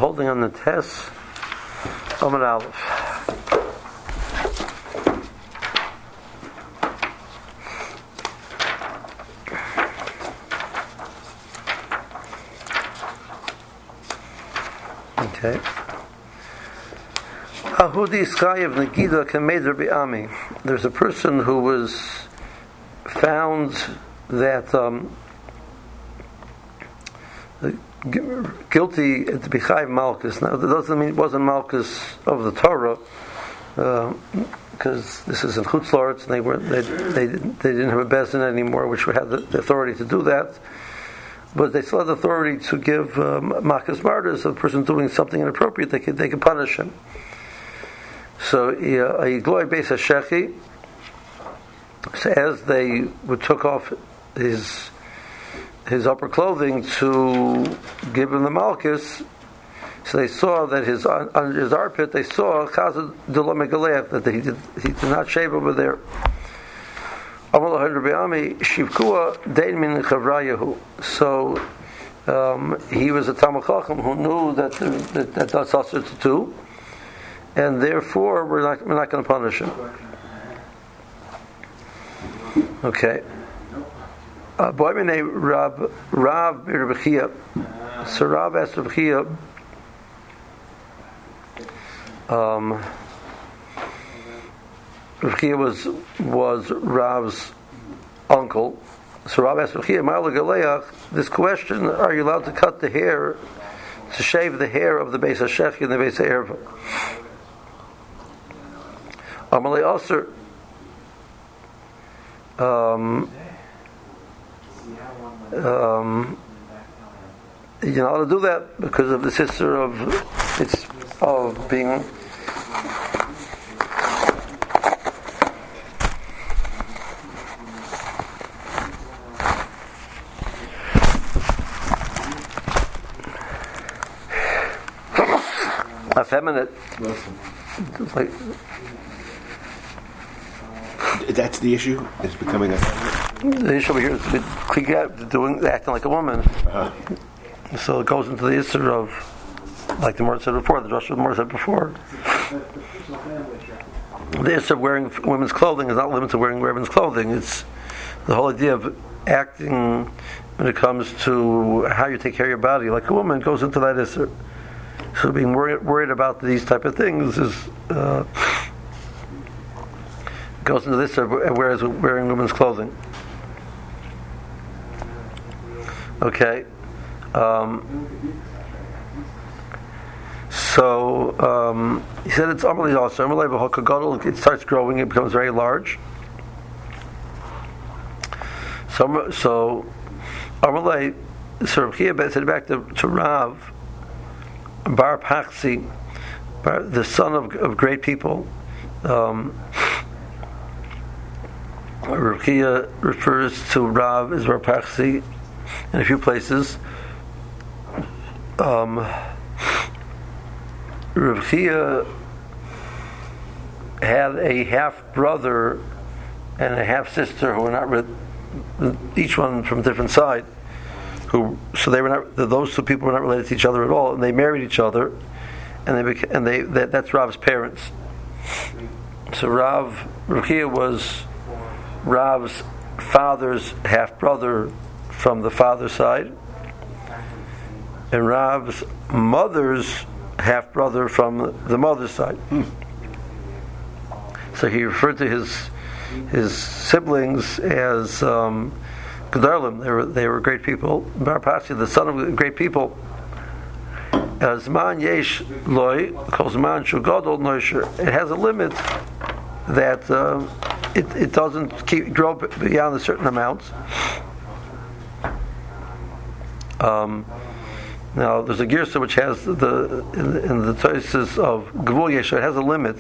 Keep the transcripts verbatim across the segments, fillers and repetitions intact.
holding on the Tes Amud Aleph. Okay. Ahudi Skayev Nagida Kameder Bi'ami. There's a person who was found that um, guilty at the B'chai Malchus. Now, that doesn't mean it wasn't Malchus of the Torah, because uh, this is in Chutz La'aretz, and they were they they they didn't have a bezin anymore, which had the, the authority to do that. But they still had the authority to give um, Malchus martyrs of a person doing something inappropriate. They could they could punish him. So a Yigloy Beis HaShechi, so as they would took off his his upper clothing to give him the Malchus, so they saw that his under his armpit they saw Chazad Delo Megaleh, that he did he did not shave over there. So um, he was a Talmid Chacham who knew that that, that that's also to do, and therefore we're not we're not going to punish him. Okay. Boy, my name Rav Rav Bir Bechia. So Rav asked Rav Bechia, um, Rav Bechia was was Rav's uncle. So Rav asked Rav Bechia, Ma'ala Galeach, this question: are you allowed to cut the hair, to shave the hair of the Beis HaShechi and the Beis HaErva? Amalei Aser. Um. Um, you're not allowed to do that because of the sister of it's of being effeminate. Like, that's the issue. It's becoming a. The issue over here is doing acting like a woman. Uh-huh. So it goes into the issue of, like the Mor said before, the Rosh Mor said before. The issue of wearing women's clothing is not limited to wearing women's clothing. It's the whole idea of acting when it comes to how you take care of your body like a woman goes into that issue. So being worried, worried about these type of things is uh, goes into this, whereas wearing women's clothing. Okay, um, so um, he said it's Amalei also. Amalei b'Hakagadol, it starts growing, it becomes very large. So, so Amalei, so Rav Chia said back to, to Rav Bar Paxi, Bar, the son of, of great people. Um, Rav Chia refers to Rav as Bar Paxi in a few places. Um, Rav Chia had a half brother and a half sister who were not re- each one from a different side. Who so they were not those two people were not related to each other at all, and they married each other, and they beca- and they that, that's Rav's parents. So Rav Rav Chia was Rav's father's half brother from the father's side, and Rav's mother's half brother from the mother's side. Hmm. So he referred to his his siblings as um, Gedalim. They were they were great people. Bar Paxi, the son of great people. As man yesh loy, calls man shugadol noisher. It has a limit that uh, it it doesn't keep grow beyond a certain amount. Um, now there's a girsa which has the in, in the choices of Gvul Yesher, it has a limit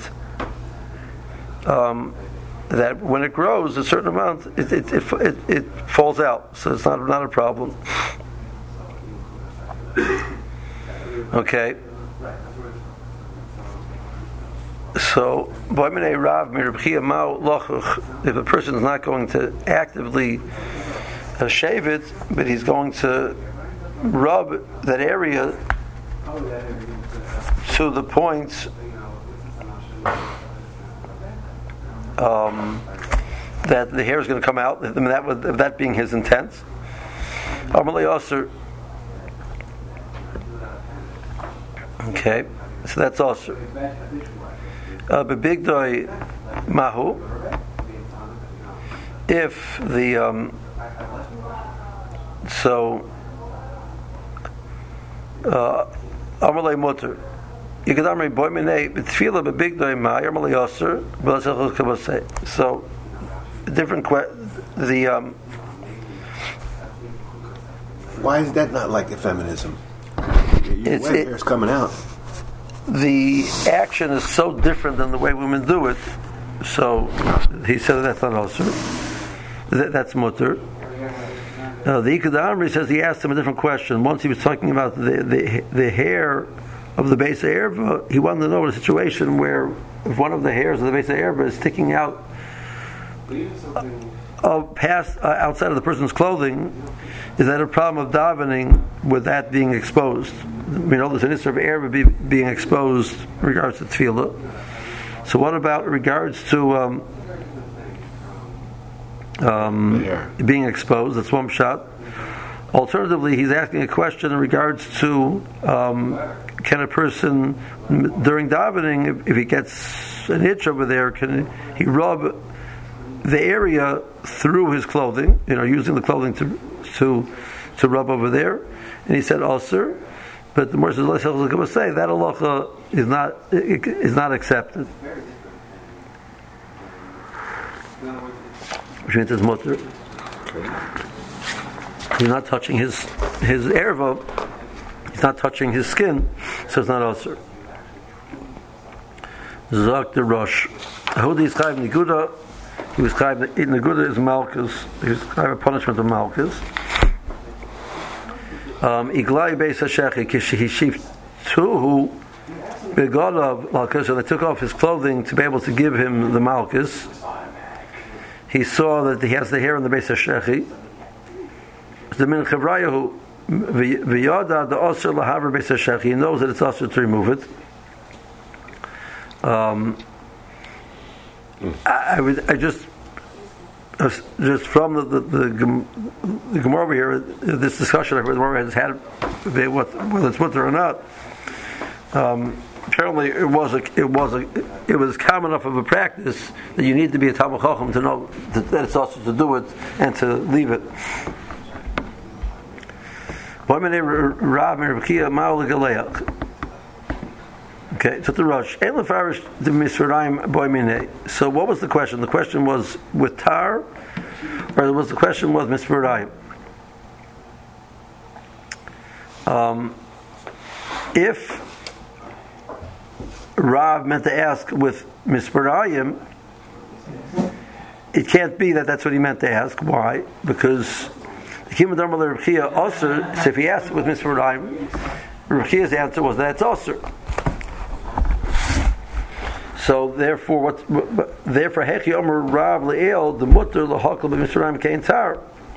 um, that when it grows a certain amount it it, it it it falls out, so it's not not a problem. Okay. So, if a person is not going to actively uh, shave it, but he's going to rub that area to the point um, that the hair is going to come out. I mean, that would, that being his intent. Amalei Aser. Okay, so that's Aser. Bebigdoi Mahu. If the um, so Amalei Mutter. You could amri boy minei b'tfila bebigdoi ma Amalei Aser b'lasechus kabasei. So different que- the um, why is that not like the feminism? Your it's, hair is coming out. The action is so different than the way women do it. So he said that's not also that, that's mutter. Uh, the Ikad Amri says he asked him a different question. Once he was talking about the the, the hair of the base of erva, he wanted to know a situation where if one of the hairs of the base of erva is sticking out uh, past uh, outside of the person's clothing, is that a problem of davening with that being exposed? We know there's an issue of erva be, being exposed in regards to tefillah. So what about in regards to um, um, being exposed? That's one shot. Alternatively, he's asking a question in regards to um, can a person during davening, if, if he gets an itch over there, can he rub the area through his clothing? You know, using the clothing to to to rub over there. And he said, "Also." But the Morris is going to say that halacha is not is not accepted. Which means it's mutter. He's not touching his his erva. He's not touching his skin, so it's not also. Zok the Rosh. Hodi is chayv niguda. He was chayv niguda is malchus. He was chayv a punishment of malchus. Iglai beis hashechi kishi shif tuhu begadav malchus. So they took off his clothing to be able to give him the malchus. He saw that he has the hair in the beis hashechi. The min chavrayahu v'yada the osir lahaver beis hashechi. He knows that it's osir to remove it. Um, I, I would I just. Just from the the, the, the Gemara over here, this discussion the Gemara has had, whether it's mutter or not. Um, apparently, it was a it was a it was common enough of a practice that you need to be a Talmud Chacham to know that, that it's also to do it and to leave it. Okay, so the Rosh. So what was the question? The question was with tar, or was the question was misfarayim? Um, if Rav meant to ask with misfarayim, it can't be that that's what he meant to ask. Why? Because the Kimadam Rechia also. So if he asked with misfarayim, Rechia's answer was that it's also. So therefore, what? Therefore, Hechi Omer Rav Le'el the Mutter LeHakol b'Misraim Kein Tar.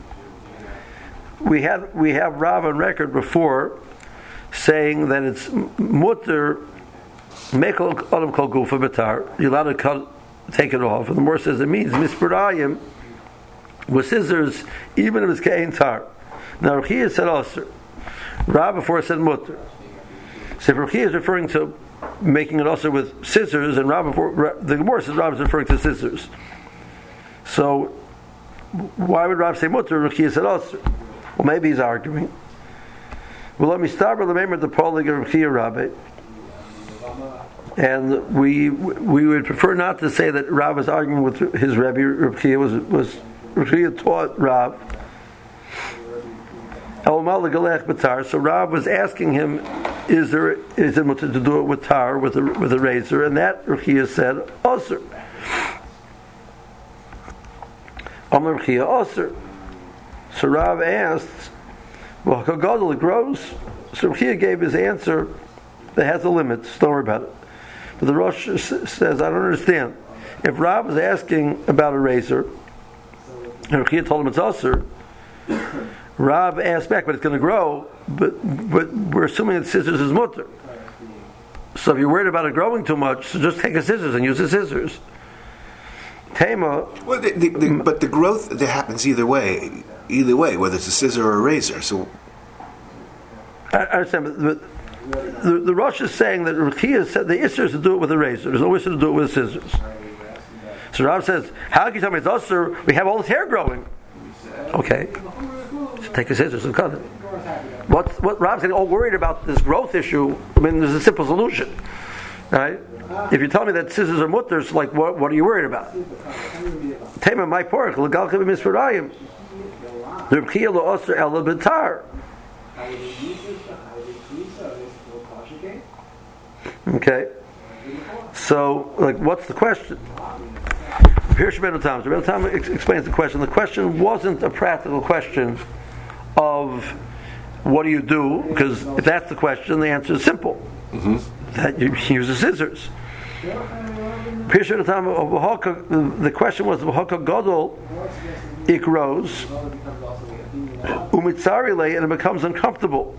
We have we have Rav on record before saying that it's Mutter Mekol Adam Kol Gufa B'Tar. You're allowed to cut, take it off, and the more says it means Misparayim with scissors, even if it's Kein Tar. Now Rechia said also. Rav before said Mutter. So if Rechia is referring to making it also with scissors, and Rav before, the Gemara says Rav is referring to scissors. So why would Rav say mutter? Rechia said also. Well, maybe he's arguing. Well, let me start with the name of the Polig of Rechia Rabbi, and we we would prefer not to say that Rav was arguing with his Rebbe. Rechia was was Rechia taught Rav. So Rav was asking him, is there is it mutter to do it with tar, with a with a razor? And that Rechia said, Osir. Amar Rechia Osir. So Rav asked, well, Kagadol it grows. So Rechia gave his answer that has a limit. Don't worry about it. But the Rosh says, I don't understand. If Rav was asking about a razor, and Rechia told him it's Osir, Rav asked back, but it's going to grow. But but we're assuming that scissors is mutter. So if you're worried about it growing too much, so just take a scissors and use the scissors. Tema. Well, the, the, the, but the growth that happens either way, either way, whether it's a scissor or a razor. So I, I understand, but the, the, the Rosh is saying that Ruchia said the Isser is to do it with a razor. There's no Isser to do it with scissors. So Rav says, how can you tell me it's Usser? We have all this hair growing. Okay. So take the scissors and cut it. What's, what Rav's getting all worried about this growth issue, I mean, there's a simple solution. Right? If you tell me that scissors are mutters, like, what, what are you worried about? Tema my pork, legal kibim misfarayim. The Ruchia lo Usser el betar. Okay. So, like, what's the question? Here's Rebbeinu Tam. Rebbeinu Tam ex- explains the question. The question wasn't a practical question of what do you do, because if that's the question, the answer is simple. Mm-hmm. That you use the scissors. Here's Rebbeinu Tam. The question was V'haka Gadol ikros umitzarile, and it becomes uncomfortable.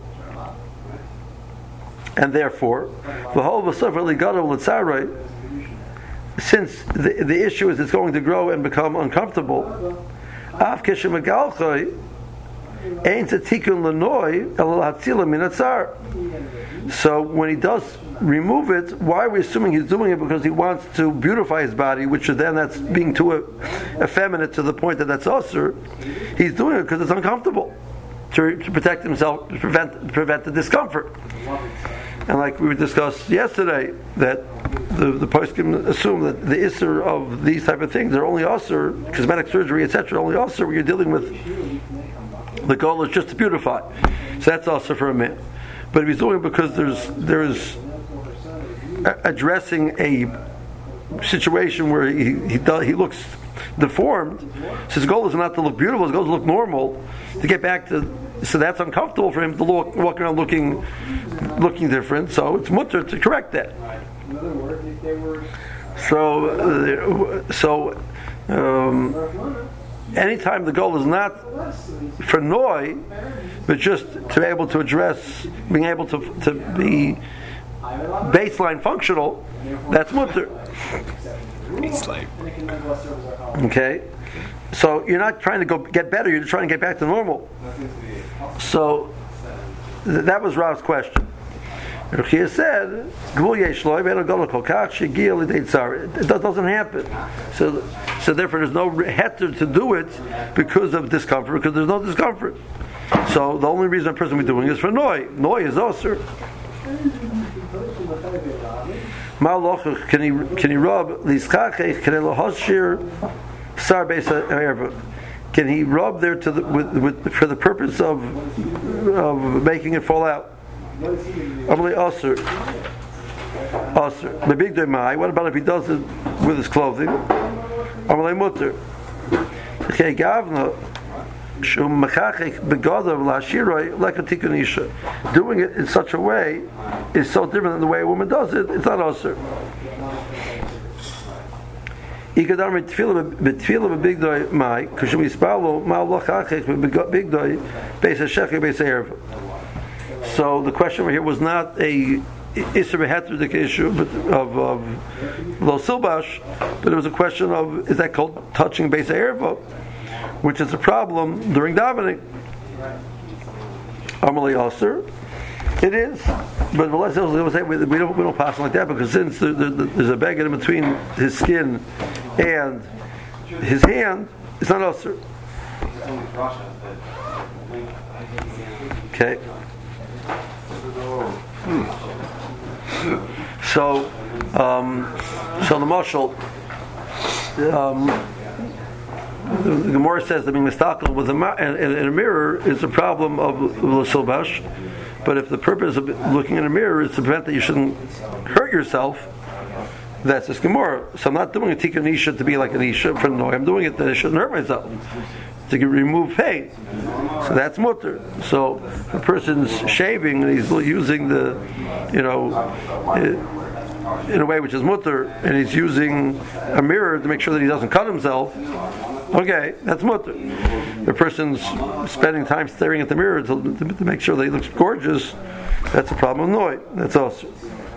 And therefore, the whole v'safar ligadol l'tzarei, since the, the issue is it's going to grow and become uncomfortable, af keshemegalchay ain't a tikkun l'noi el hatzila min hatzar. So when he does remove it, why are we assuming he's doing it because he wants to beautify his body, which is then that's being too effeminate to the point that that's usher? He's doing it because it's uncomfortable to, to protect himself, to prevent prevent the discomfort. And like we discussed yesterday, that the the post can assume that the isser of these type of things are only usser, cosmetic surgery, et cetera, only usser when you're dealing with the goal is just to beautify. So that's usser for a man. But if he's doing it because there's there's addressing a situation where he he, does, he looks deformed, so his goal is not to look beautiful, his goal is to look normal, to get back to. So that's uncomfortable for him to look, walk around looking, looking different. So it's mutter to correct that. So, uh, so um, anytime the goal is not for noi, but just to be able to address, being able to to be baseline functional, that's mutter. baseline. Okay. So you're not trying to go get better; you're trying to get back to normal. So th- that was Rav's question. Ruchia said, "It doesn't happen." So, so therefore, there's no heter to do it because of discomfort. Because there's no discomfort. So the only reason a person will be doing it is for noi. Noi is osir. Ma'aloch can he can he rub liskachech can he lohashir. Can he rub there to the, with, with, for the purpose of of making it fall out? Amalei aser, aser. The big demai. What about if he does it with his clothing? Amalei mutter. Okay, gavna shum machachik begadav lashiroi like a tikkunisha. Doing it in such a way is so different than the way a woman does it. It's not aser. Ikadar mit tefillah mit tefillah big doy mai kushum yispalo ma lachachik big doy beis hashechik beis erev. So the question over here was not a iser behetridik issue, but of of lo silbash, but it was a question of is that called touching beis erev, which is a problem during davening. Amalei aser. It is, but let's say we don't we don't pass like that because since there, there, there's a bag in between his skin and his hand, it's not usher. Okay. So, um, so the marshal, um, the, the Gemara says that being mistakel with a in, in a mirror is a problem of l'silbash. But if the purpose of looking in a mirror is to prevent that you shouldn't hurt yourself, that's this Gemara. So I'm not doing a tikkun isha to be like an isha for no. I'm doing it that I shouldn't hurt myself, to remove pain. So that's mutter. So a person's shaving and he's using the, you know, in a way which is mutter, and he's using a mirror to make sure that he doesn't cut himself, okay, that's mutter. The person's spending time staring at the mirror to, to, to make sure that he looks gorgeous, that's a problem of noise. That's also.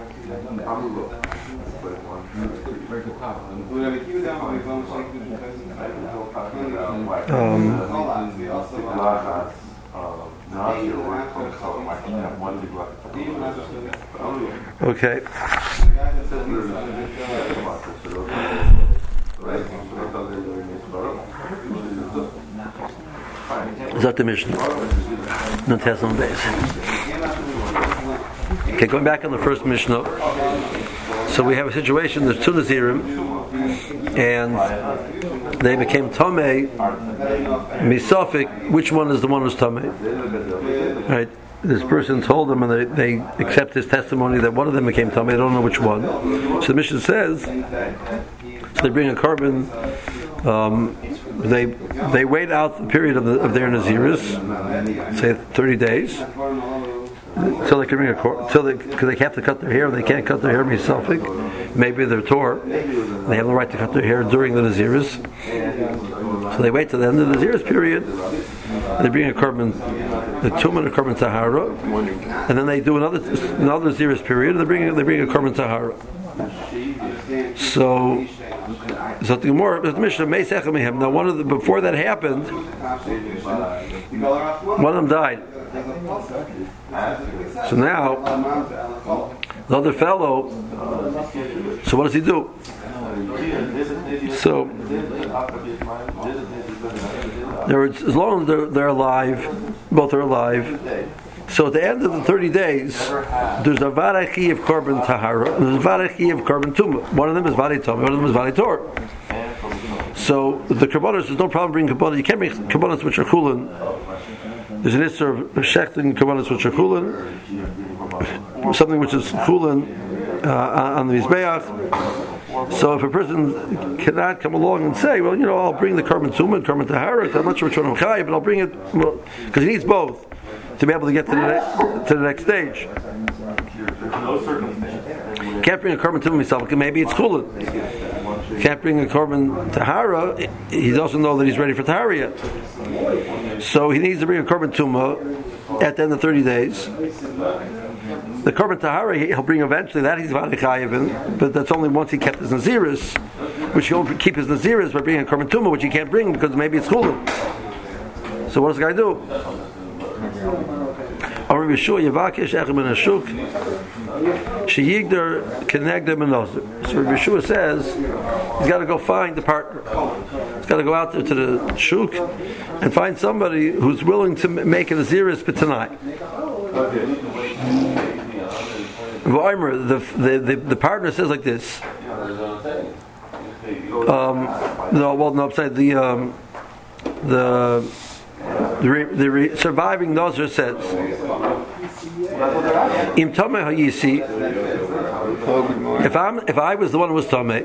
Um, okay. Is that the Mishnah? Not Tesla base. Okay, going back on the first Mishnah. So we have a situation, there's two Nazirim, and they became Tomei, Misafik, which one is the one who's Tomei? Right? This person told them, and they, they accept his testimony that one of them became Tomei, they don't know which one. So the Mishnah says, so they bring a carbon, um, they they wait out the period of, the, of their Naziris, say thirty days, so they can bring a cor- so they because they have to cut their hair, they can't cut their hair misafik. Maybe they're Torah, they have the right to cut their hair during the Naziris. So they wait to the end of the Naziris period. They bring a carbon, the tumah and a carbon tahara, and then they do another another Naziris period. And they bring they bring a carbon tahara. So, so the Gemara, the Mishnah may say him. Now, one of the before that happened, one of them died. So now, the other fellow. So what does he do? So, there, as long as they're, they're alive, both are alive. So at the end of the thirty days, there's a varachi of korban tahara, there's a varachi of korban tumah. One of them is vari tumah, one of them is vari tor. So the kabbalah, there's no problem bringing kabbalah. You can't bring kabbalahs which are chulin. There's an issue of shechting kabbalahs which are chulin, something which is chulin uh, on the mizbeach. So if a person cannot come along and say, well, you know, I'll bring the korban tumah and korban tahara, I'm not sure which one I'm chayav, but I'll bring it, well, because he needs both to be able to get to the ne- to the next stage. Can't bring a korban tumah himself. Maybe it's chulin. Can't bring a korban tahara. He doesn't know that he's ready for tahara yet. So he needs to bring a korban tumah at the end of thirty days. The korban tahara he'll bring eventually. That he's v'adikayivin, but that's only once he kept his naziris, which he'll keep his naziris by bringing a korban tumah, which he can't bring because maybe it's chulin. So what does the guy do? Or Yeshua Yavakish Echem and Ashuk Sheyigder Kenegder Menozir. So Yeshua says he's got to go find the partner. He's got to go out there to the shuk and find somebody who's willing to make an aziris b'tanai. The, the the the partner says like this. Um, no, well, no, I'm saying the um, the. The, re, the re, surviving Nazir says, "Im Tomei Hayisi." If I'm, if I was the one who was Tomei,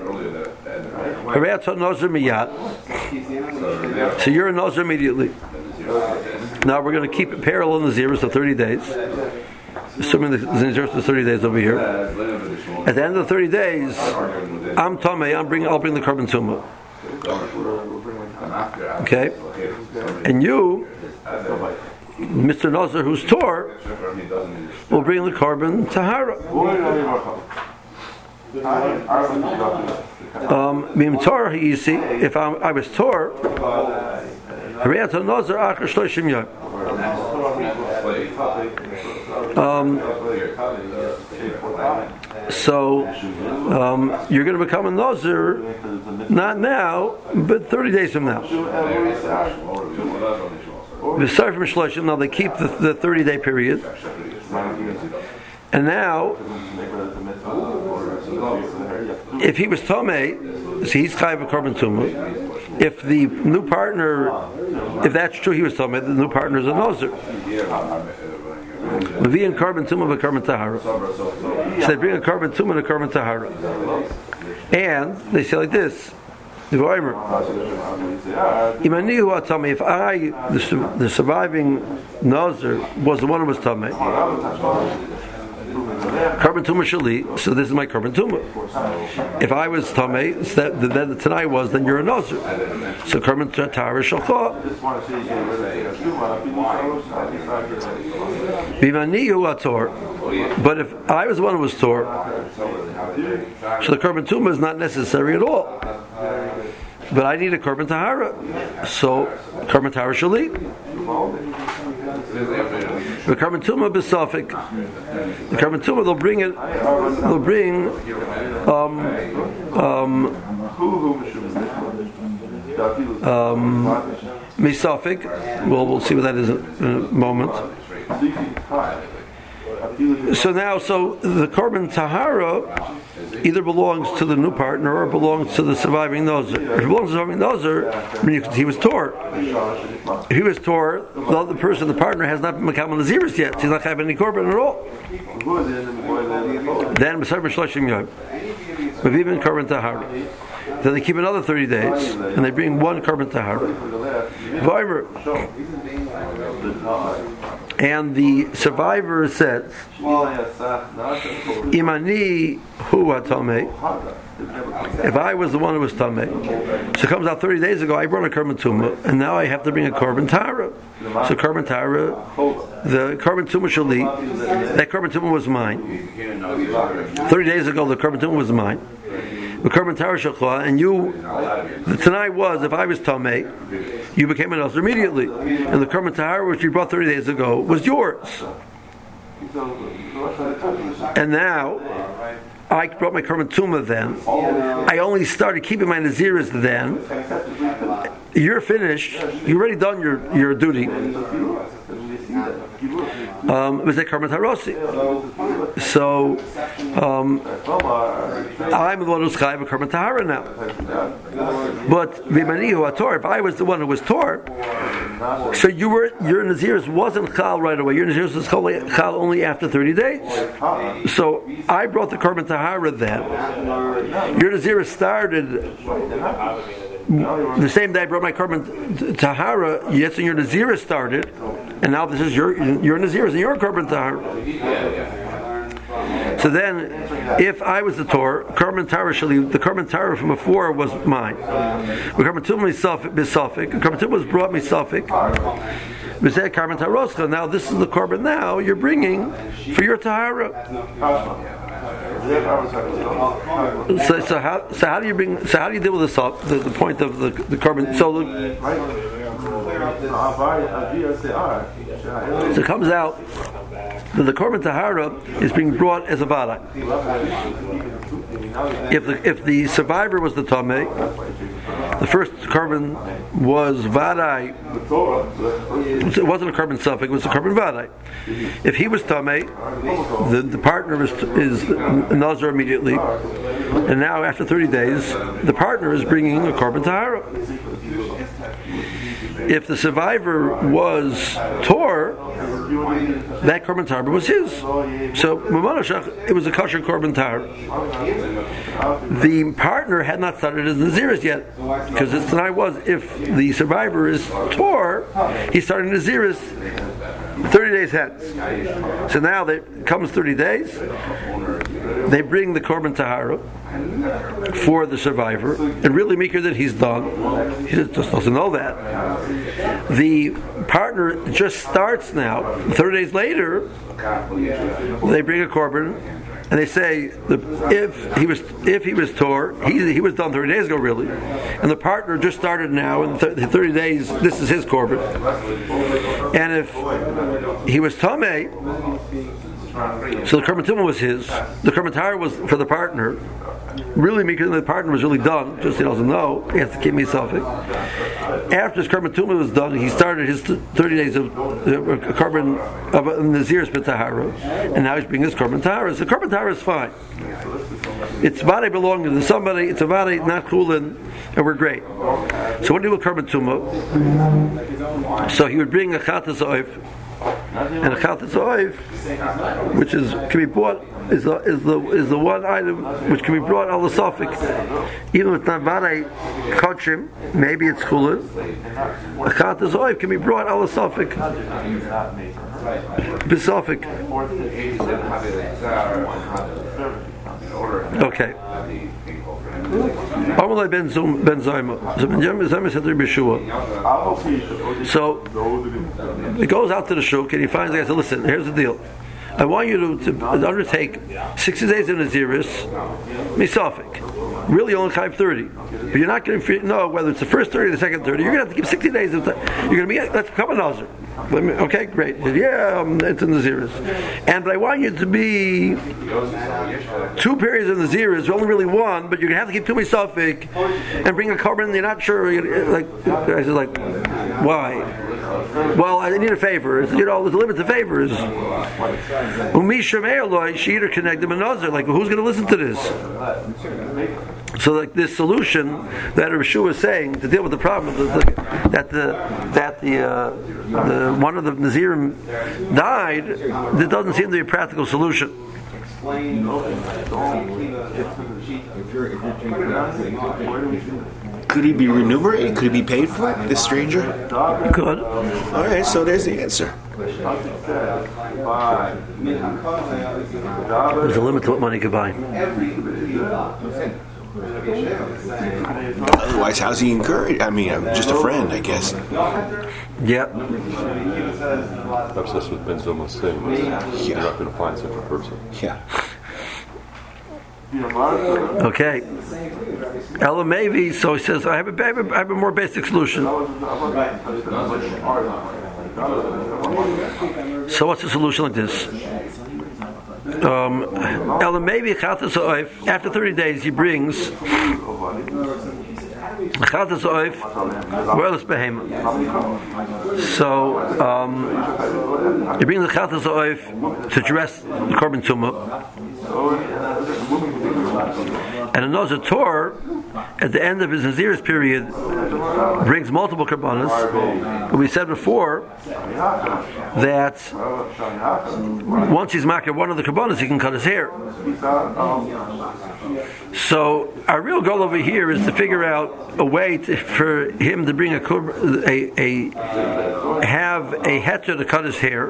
Nazir miyat. So you're a Nazir immediately. Now we're going to keep it parallel in the zeros for thirty days, assuming the zeros for thirty days over here. At the end of the thirty days, I'm Tomei. I'm bringing. I'll bring the korban tumah. Okay, and you, Mister Nazir, who's Tor, will bring the korban tahara. Um, Mim Tor, you see, if I'm, I was Tor, Nazir achar shloshim yom. Um, so um, you're going to become a Nazir, not now, but thirty days from now. Now they keep the, the thirty day period, and now if he was Tomei, so he's chayav korban tumah. If the new partner, if that's true, he was Tomei, the new partner is a Nazir. Levi and korban tumah and korban tahara. So they bring a korban tumah and a korban tahara, and they say like this: If I, the, the surviving Nazir, was the one who was Tameh, Korban Tumah Shali, so this is my Korban Tumah. If I was Tamei, so that, then the Tanai was, then you're a Nazir. So Korban Tahara Shalcha. Bimanihu Ator. But if I was the one who was Tor, so the Korban Tumah is not necessary at all. But I need a Korban Tahara. So Korban Tahara Shali. The Korban Tumah B'Safik. The Korban Tumah, they'll bring it, they'll bring um, um, um, Misafik. Well, we'll see what that is in a moment. So now, so the Korban Tahara either belongs to the new partner or belongs to the surviving Nazir. If it belongs to the surviving Nazir, I mean, he was Tor. If he was Tor, the other person, the partner, has not been Mekam Naziris yet. He's not having any Korban at all. Then, B'Sar B'Shloshim Yom, B'Vivin Korban Tahara. Then they keep another thirty days, and they bring one Korban Tahara. However, and the survivor says, Imani hu hatamei. If I was the one who was tamei, so it comes out thirty days ago, I brought a Korban Tumah, and now I have to bring a Korban Tahara. So Korban Tahara, the Korban Tumah Shali, that Korban Tumah was mine. Thirty days ago, the Korban Tumah was mine. The Korban Tahara Shalcha, and you, the Tanai was, if I was Tamei, you became an Nazir immediately. And the Korban Tahara, which you brought thirty days ago, was yours. And now, I brought my Korban Tumah then. I only started keeping my Naziris then. You're finished. You've already done your, your duty. Um, it was a Korban Tarosi. So, um, I'm the one who's Chayav a Korban Tahara now. But V'manihu Ator, if I was the one who was Tor, so you were your Naziris wasn't Chal right away. Your Naziris was Chal only after thirty days. So I brought the Korban Tahara then. Your Naziris started the same day I brought my Korban Tahara. Yes, and your Naziris started, and now this is your your Naziris and your Korban Tahara. So then, if I was the Tor, Korban Tahara Shali, the Korban Tahara from before was mine. The Korban Tumah Misafik, the Korban Tumah was brought Misafik. We say Korban Tahara. Now this is the Korban. Now you're bringing for your Tahara. So, so how so how do you bring so how do you deal with this up the, the point of the the Korban? So the, so it comes out that the Korban Tahara is being brought as a vada. If the if the survivor was the Tamei, the first Korban was vadai. It wasn't a Korban Suffolk, it was a Korban vadai. If he was Tamei, the, the partner is is Nazir immediately, and now after thirty days, the partner is bringing a Korban Tahara. If the survivor was Tor, that Korban Tahara was his. So it was a kosher Korban Tahara. The partner had not started his Naziris yet, because his Tanai was, if the survivor is Tor, he started Naziris thirty days hence. So now it comes thirty days, they bring the Korban Tahara for the survivor, and really make sure that he's done. He just doesn't know that. The partner just starts now. thirty days later, they bring a Korban, and they say the, if he was if he was Tor, he he was done thirty days ago, really, and the partner just started now, in thirty days, this is his Korban. And if he was Tamei, so the Korban Tumah was his, the Korban Tahara was for the partner. Really, because the partner was really done, just he doesn't know, he has to keep me selfish. After his Korban Tumah was done, he started his thirty days of uh, Korban of Naziris B'Tahara, and now he's bringing his Korban Tahara. So Korban Tahara is fine. It's vade belonging to somebody. It's a vade not cool, and, and we're great. So what do you do with Korban Tumah? So he would bring a chatas oif, and a chatas oif, which is can be bought is the is the is the one item which can be brought al safik, even with navarei kochim. Maybe it's chulin. A chatas oif can be brought al safik, besafik. Okay. Amalei ben Zum ben Zayma. So he goes out to the shuk and he finds the guy. Says, "Listen, here's the deal. I want you to, to undertake sixty days in Naziris, misafik. Really only chayv thirty, but you're not going to know whether it's the first thirty or the second thirty. You're going to have to give sixty days. Of time. You're going to be let's become a nazir. Okay, great. Said, yeah, um, it's in Naziris, and but I want you to be two periods in Naziris, only really one, but you're going to have to keep two misafik and bring a carbon. And you're not sure. Like I said, like why? Well, I need a favor. You know, there's a limit to favors. Like, who's going to listen to this? So, like this solution that Rishu is saying to deal with the problem that the that the uh, the one of the Nazirim died, there doesn't seem to be a practical solution. Could he be remunerated? Could he be paid for it, this stranger? He could. All right, so there's the answer. There's a limit to what money could buy. Otherwise, how's he encouraged? I mean, I'm just a friend, I guess. Yeah. Perhaps that's what Ben Zoma was saying. Yeah. You're not going to find such a person. Yeah. Okay. Ella maybe, so he says, I have a, I have a, I have a more basic solution. So what's the solution like this? Um, Ella maybe after thirty days he brings chatas oif whereas behema. So um, he brings the chatas oif to dress the korban tumah. And another Torah, at the end of his Naziris period, brings multiple karbanos. But we said before that once he's makir one of the karbanos, he can cut his hair. So our real goal over here is to figure out a way to, for him to bring a, a, a have a heter to cut his hair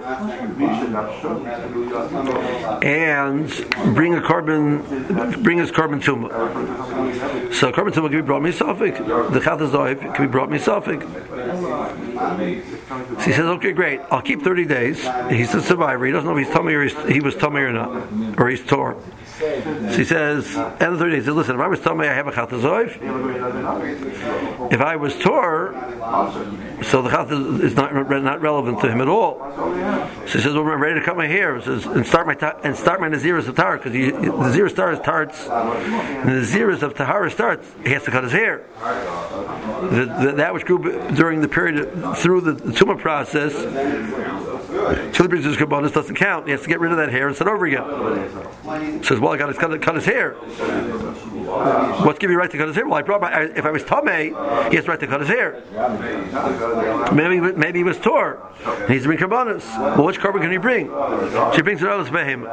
and bring a korban, bring his korban tumah. So korban tumah can be brought misafik. The chatas oif can be brought misafik. So he says, okay, great. I'll keep thirty days. He's a survivor. He doesn't know if he's tummy or he's, he was tummy or not, or he's tore. So he says, end of thirty days. He says, listen, if I was tummy, I have a chatas oif. If I was tore, so the chatas is not not relevant to him at all. So he says, well, I'm ready to cut my hair. He says, and start my ta- and start my naziris of tahara, because the naziris starts starts. The naziris of tahara starts. He has to cut his hair. The, the, that which grew during the period of, through the, the tumah process, till he brings his karbanos doesn't count. He has to get rid of that hair and start over again. He says, well, I got to cut, cut his hair. What's giving you right to cut his hair? Well, I brought my. I, if I was tamei, he has the right to cut his hair. Maybe maybe he was tor. He needs to bring karbanos. Well, which korban can he bring? She brings an earless behem.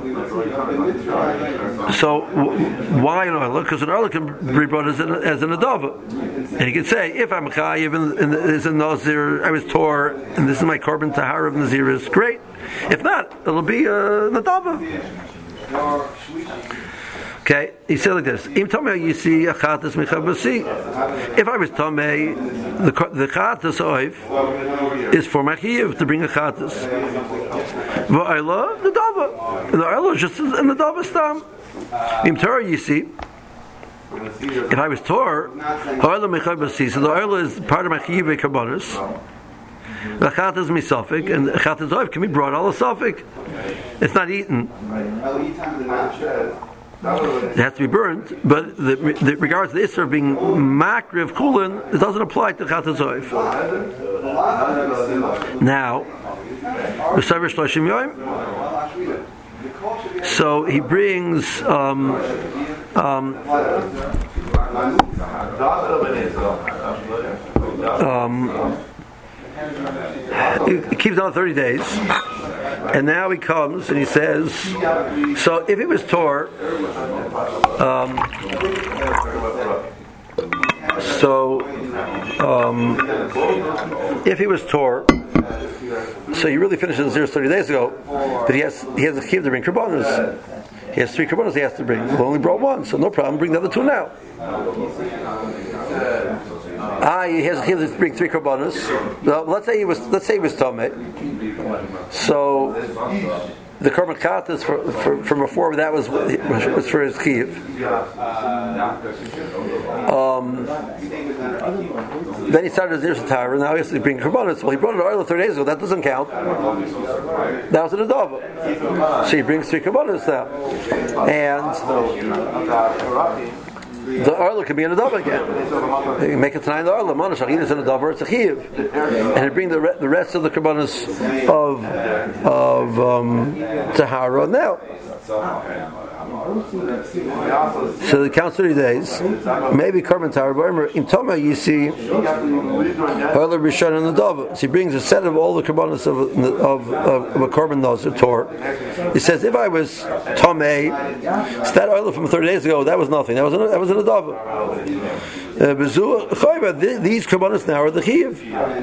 So why an oil? Because an oil can be brought as an as an adava, and he can say, if I'm a chayiv and is a nazir, I was tor, and this is my korban tahara of naziris. Great. If not, it'll be a nadava. Okay, he said like this: Im tamei you see a chatas mechabasi. If I was tamei, the the chatas oif is for my chiyuv to bring a chatas. Va'ayla the dava, the ayla is just in the dava stam. Im Torah you see. If I was tor, ayla mechabasi, so the ayla is part of my chiyuv karbanos. The chatas misafik and the chatas oif can be brought all the safik. It's not eaten. It has to be burned, but the, the regards to the issur of being makri of kulin, it doesn't apply to chatas oif. Now, so he brings um, um, um, he keeps on thirty days, and now he comes and he says, so if it was Tor, um, so um, if he was Tor, so he really finished his zero thirty days ago, but he has he has a key to bring karbanos. He has three karbanos he has to bring. He only brought one, so no problem. Bring the other two now. Ah, he has he has to bring three karbanos. Well, let's say he was let's say he was tameh. So the korban chatas for, for from before that was was for his chiyuv. Um, then he started his Zirus Tara. Now he has to bring karbanos. Well, he brought it earlier thirty days ago. That doesn't count. That was an adava. So he brings three karbanos now, and the arla can be an adava again. You can make it tonight the arla. Manashach either it's an adava or it's a chiyuv, and he bring the re- the rest of the karbanos of of um, tahara now. So it counts thirty days. Maybe korban tahara. But in Toma you see arla rishon and adava. So he brings a set of all the karbanos of of, of, of a korban nazir tor. He says if I was tamei, so that arla from thirty days ago that was nothing. That was an, that was an adava. Uh, these karbanos now are the chiyuv.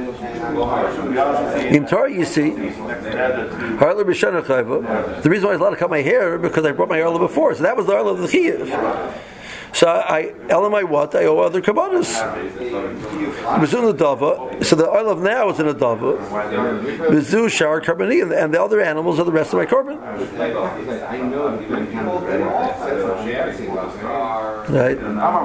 In Torah, you see, the reason why I allowed to cut my hair because I brought my arla before, so that was the arla of the chiyuv. So I, elamai what? I owe other karbanos. So the oil of now is in a dava. Bezu shower karbani, and the other animals are the rest of my korban. Right.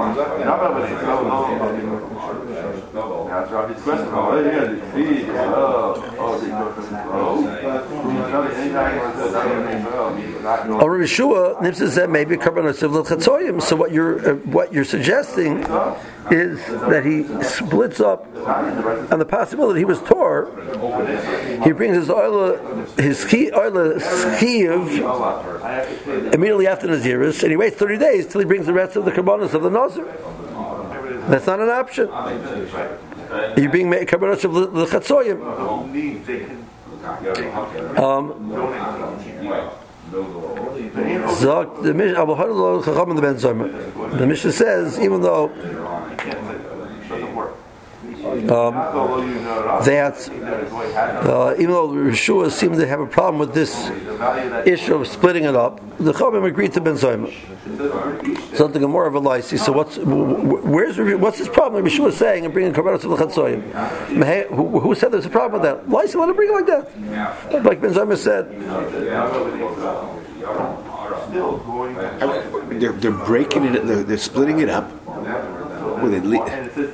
Or Yeshua Nipsa said maybe karbanos of l'chatzoyim. So what you're uh, what you're suggesting is that he splits up on the possibility he was Tor. He brings his oil, his oil chiyuv immediately after Naziris, and he waits thirty days till he brings the rest of the karbanos of the Nazir. That's not an option. You're being made karbanos of the chatzoyim. Um, the Mishnah says, even though um, that uh, even though Yeshua seemed to have a problem with this issue of splitting it up, the Chachamim agreed to Ben Zoma. Something more of a lysi. So what's where's what's his problem? Yeshua is saying and bringing karbanos to the chatzoyim. Who, who said there's a problem with that? Lysi, let him bring it like that. Like Ben Zoma said. They're, they're breaking it. They're, they're splitting it up. With it le-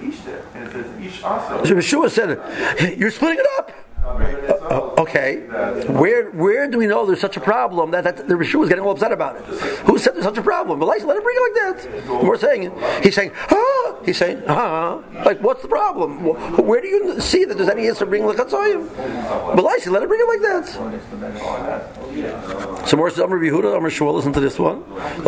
so Yeshua said, "You're splitting it up." Uh, okay, where where do we know there's such a problem that, that the Yeshua is getting all upset about it? Who said there's such a problem? But let him bring it like that. We're saying it. He's saying, ah. He's saying, ah. Like, what's the problem? Where do you see that there's any answer bringing the chatzoyim? But let him bring it like that. So more says, Amar Yehuda, Amar Shmuel. Listen to this one.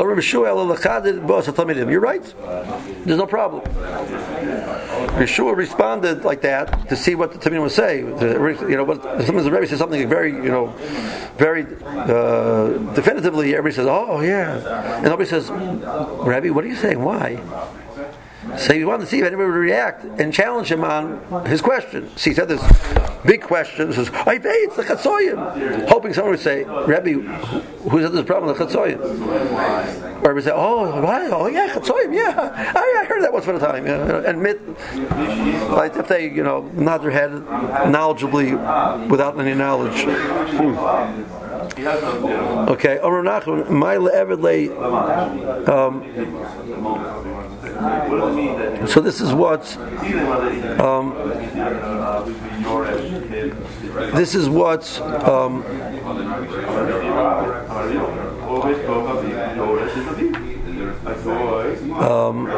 You're right. There's no problem. Yeshua responded like that to see what the Talmidim would say. You know, what sometimes the Rebbe says something very, you know, very uh, definitively. Everybody says, "Oh, yeah," and nobody says, "Rebbe, what are you saying? Why?" So he wanted to see if anybody would react and challenge him on his question. So he said this big question. He says, "I pay it's the chatzoyim," hoping someone would say, "Rebbe, who said there's a problem with chatzoyim?" Or we say, "Oh, why? Oh, yeah, chatzoyim, yeah, I, I heard that once upon a time." You know, admit, like if they, you know, nod their head knowledgeably without any knowledge. Hmm. Okay, Amar Nachman, my le'evedlei. So this is what. Um, this is what. Um, um,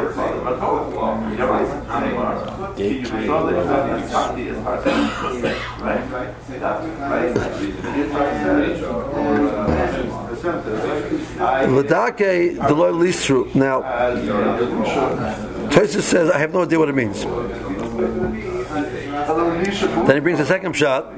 Ladake Deloy Lisru. Now, Tosfos says, I have no idea what it means. Then he brings a second shot.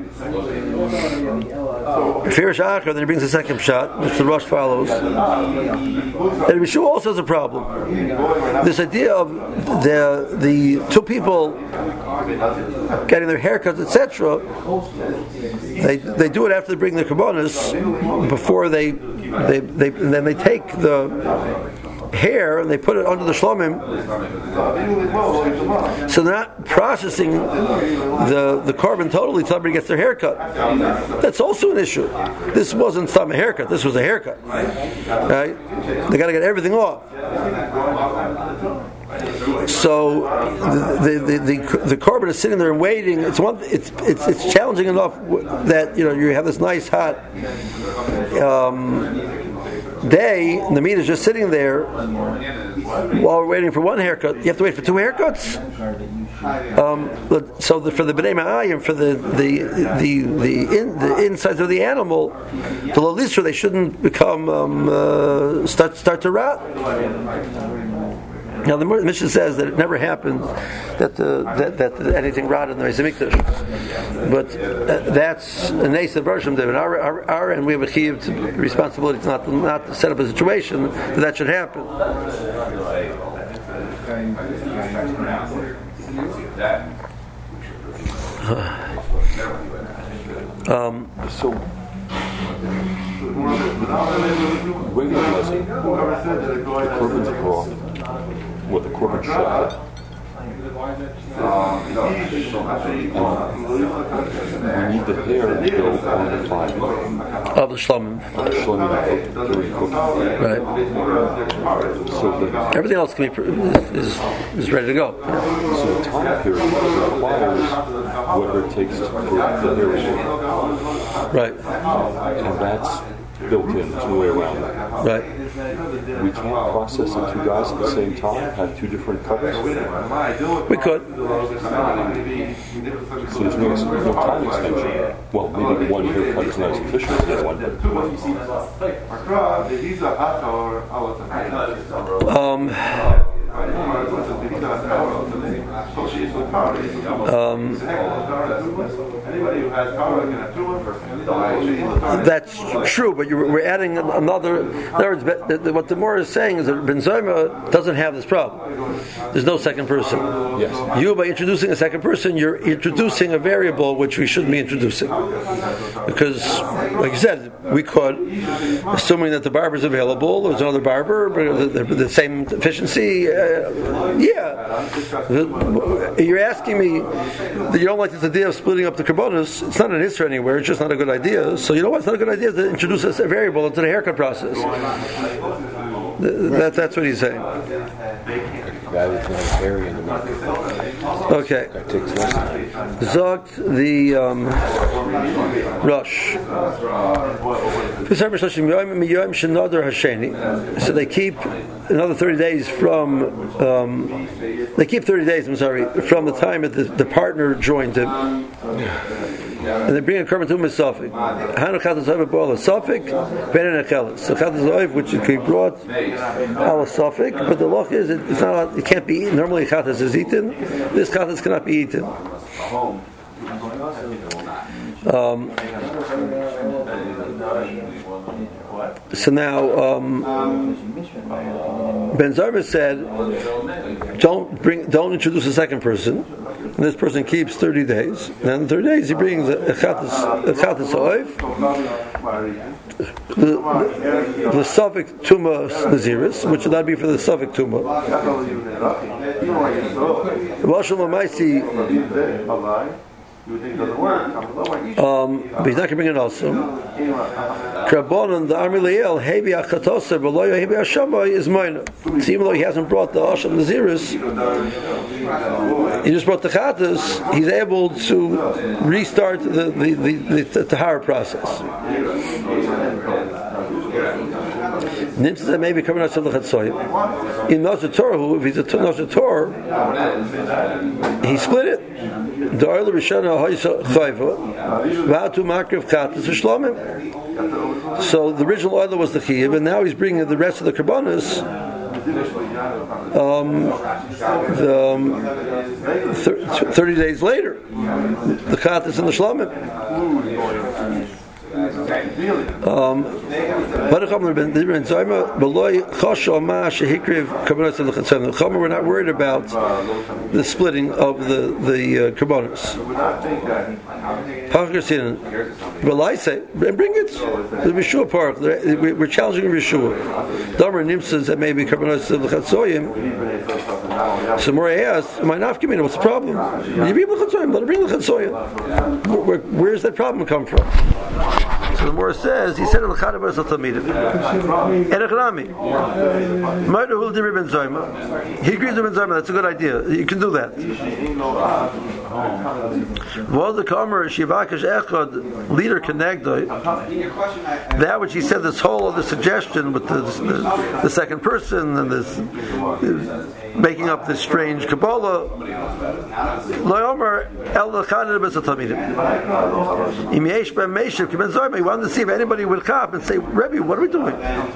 Firish Acher, then he brings a second shot, which the Rosh follows. And Yeshua also has a problem. This idea of the the two people getting their haircuts, et cetera. They they do it after they bring the kabbanis, before they they they and then they take the hair and they put it under the shlomim, so they're not processing the the carbon totally until somebody gets their haircut. That's also an issue. This wasn't some a haircut. This was a haircut, right? They got to get everything off. So the the the, the carbon is sitting there and waiting. It's one. It's it's it's challenging enough that you know you have this nice hot um, day, and the meat is just sitting there while we're waiting for one haircut. You have to wait for two haircuts. Um, but, so the, for the b'nei ma'ayim, for the the the the, in, the insides of the animal, the lalisra, they shouldn't become um, uh, start start to rot. Now the Mishnah says that it never happened that the, that, that anything rotted in the Beis Hamikdash, but uh, that's a nasa version of it. Our, our, our and we have a chiyuv responsibility to not not to set up a situation that that should happen. um, so. Regular blessing, the korban's brought, what the korban shot. Um, we need the hair to go on the fire of the shlomim. Of the shlomim during cooking. Right. So the, everything else can be is, is ready to go. So the time period requires whatever it takes to put the hair in. Right. And that's built in, there's no way around that. Right. We can't process the two guys at the same time, have two different cuts. We could. So there's no, no time extension. Well, maybe one haircut is not as efficient as the other one. Um, Um, that's true, but you're, we're adding another. In other words, what the Gemara is saying is that Ben Zoma doesn't have this problem. There's no second person. Yes. You, by introducing a second person, you're introducing a variable which we shouldn't be introducing. Because, like you said, we could, assuming that the barber is available, there's another barber, the, the, the same efficiency. Uh, yeah. You're asking me that you don't like this idea of splitting up the karbonos. It's not an issue anywhere. It's just not a good idea. So you know what? It's not a good idea to introduce a variable into the haircut process. That, that's what he's saying. That is not hairy in the market. Okay. That takes less time. Zogt the um, Rush. So they keep another thirty days from. Um, they keep thirty days. I'm sorry, from the time that the, the partner joined him. And they bring a korban to him as Safik. Hanukkah Safik brought a Safik, Ben and Achelis. So Chat Safik, which can be brought al Safik, but the loch is it, it's not. It can't be eaten. Normally, Chatas is eaten. This Chatas cannot be eaten. Um, so now, um, Ben Zarba said, "Don't bring, don't introduce a second person." And this person keeps thirty days. And then thirty days he brings a chatas a chatas oif, the the Suffolk Tuma Naziris, which would not be for the Suffolk Tuma. Um, but he's not going to bring it also. Krabonon, the Army Leil, Hebi Achatosa, Beloyo Hebi Hashamai is mine. So even though he hasn't brought the Asham Naziris, he just brought the Chatas, he's able to restart the the, the, the, the Tahara process. Nimsa that maybe coming out to the Chatzoyim. In Nosher Torah, if he's a Nosher Torah, he split it. The oil of Rishana Hoysa Chayva, Vatu Makrav Chatas Shlomim. So the original oil was the Chiyuv, and now he's bringing the rest of the Karbonos um, the, um, thir- thirty days later, the Katas and the Shlomim. Um, we're not worried about the splitting of the the uh, Karbonos. Well, I say, bring it. The Rishua Park. We're challenging Rishua. Damer Nimsas that maybe Karbonos of the Chatzoyim. So more I asked, my nafkamina, what's the problem? You bring the Chatzoyim, let her bring the Chatzoyim. Where, where's that problem come from? So the Morah says, he said, "L'chad Abbas Talmidim." Erechnami, Ma'adah Hul Diri Ben Zayma. He agrees with Ben Zayma. That's a good idea. You can do that. V'ol the Kamer Shivakash Echad Leader Kenegdoi. That which he said, this whole other suggestion with the, the, the second person and this uh, making up this strange Kabbalah. Lo Omer El L'chad Abbas Talmidim. Im Yesh Ben Meishav Ki Ben Zayma. He wanted to see if anybody would come and say, Rebbe, what are we doing?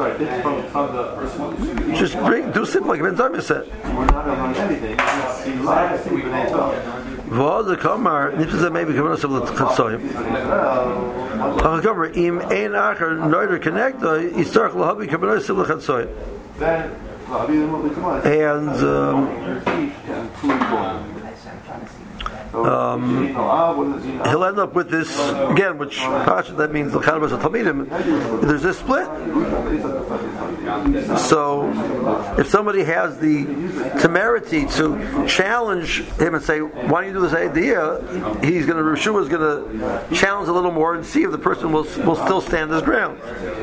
Just bring, do simple like Ben Zayma said. V'od the Kamar, Nipsas maybe Kavanah of the Chatzoyim. Kamar, Im Ein Acher Noider Connector, Yistarch Lahabi Kavanah of the Chatzoyim. And Um, he'll end up with this again, which that means the Chalbas of Talmidim. There's this split. So, if somebody has the temerity to challenge him and say, "Why don't you do this idea?" He's going to Rishua is going to challenge a little more and see if the person will will still stand his ground.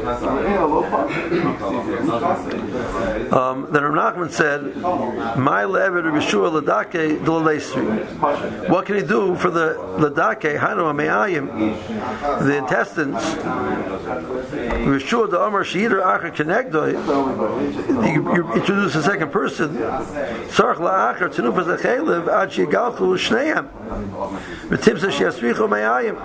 Um, then Rav Nachman said, "My lever Rishua ladake d'leisri." What can he do for the ladake hanu ameayim, the intestines? Rishua the Amar Sheeder Acher Kenegdoi. You introduce a second person. Sarach la'acher tenufas achelev ad shegalchu shneim. V'timsa she'asrichu me'ayim.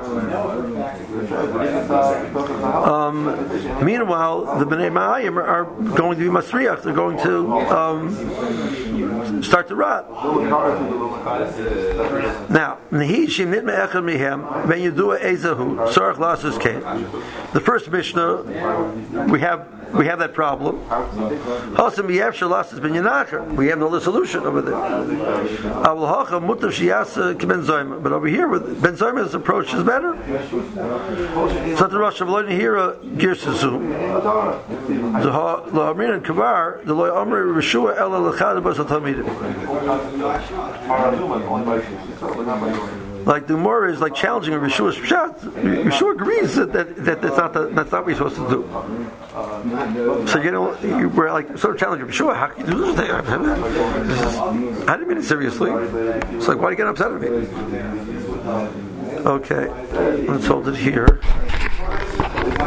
Um, meanwhile, the Bnei Ma'ayim are going to be masriach. They're going to um, start to rot. Now, when you do a ezahu, sarach lasus kain. The first Mishnah, we have we have that problem. We have no other solution over there. But over here, with Ben Zayma's approach is better. So the Rosh Hashanah here girsasu. The La'amrin and Kavar, the La'amri Rishua Ela L'chad Bas Talmidim. Like the Gemara is like challenging a Rishua's pshat. Rishua agrees that, that, that that's not the, that's not what you're supposed to do. So you know we're like sort of challenging Rishua. How can you do this thing? I didn't mean it seriously. It's like, why do you get upset at me? Okay, let's hold it here.